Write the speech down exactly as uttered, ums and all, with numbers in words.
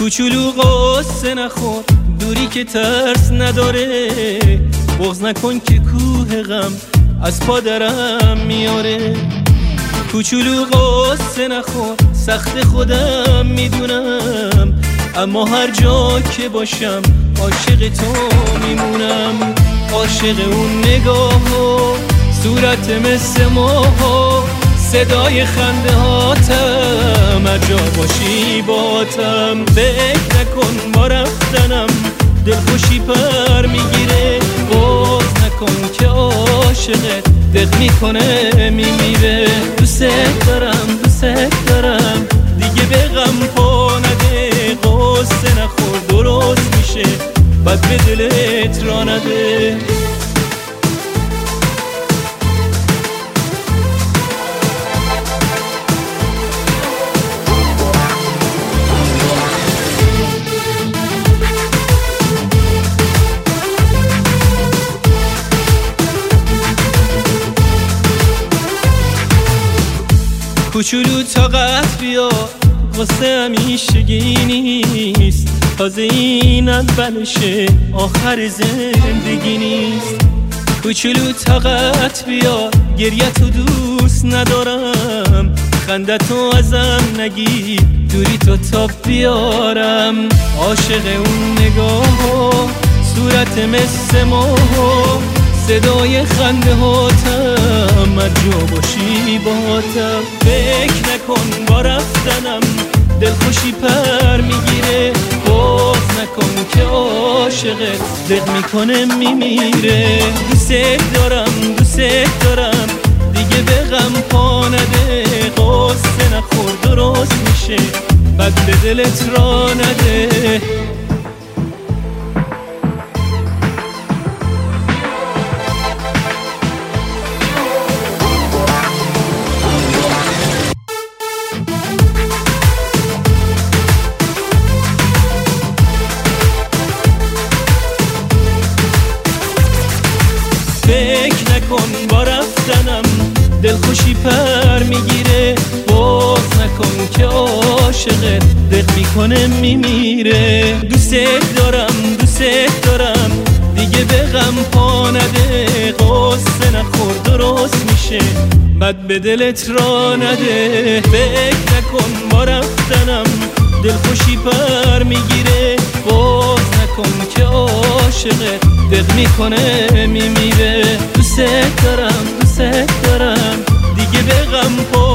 کوچولو قصه نخور، دوری که ترس نداره، بغض نکن که کوه غم از پادرم میاره. کوچولو قصه نخور، سخت خودم میدونم، اما هر جا که باشم عاشق تو میمونم. عاشق اون نگاه و صورت مثل ماه، صدای خنده هاتم، هر جا باشی باتم. فکر نکن با رفتنم دلخوشی پر میگیره، بغض نکن که عاشقت دق میکنه میمیره. دوست دارم دوست دارم دیگه به غم پا نده، قصه نخور درست میشه بد به دلت را نده. کوچولو طاقت بیا، قصه همیشگی نیست، تازه این اولشه آخر زندگی نیست. کوچولو طاقت بیا، گریه‌تو دوست ندارم، خندتو ازم نگیر، دوری تو تا بیارم. عاشق اون نگاه، صورت مثل ماه، صدای خنده هاتم، هر جا باشی باتم. فکر نکن با رفتنم دلخوشی پر میگیره، بغض نکن که عاشقت دق میکنه میمیره. دوست دارم دوست دارم دیگه به غم پا نده، قصه نخور درست میشه بد به دلت را نده. فکر نکن با رفتنم دلخوشی پر میگیره، بغض نکن که عاشقت دق میکنه میمیره. دوست دارم دوست دارم دیگه به غم پا نده، قصه نخور درست میشه بد به دلت را نده. فکر نکن با رفتنم دلخوشی پر میگیره، بغض نکن که عاشقت دق میکنه میمیره. دوست دارم دوست دارم دیگه به غم پا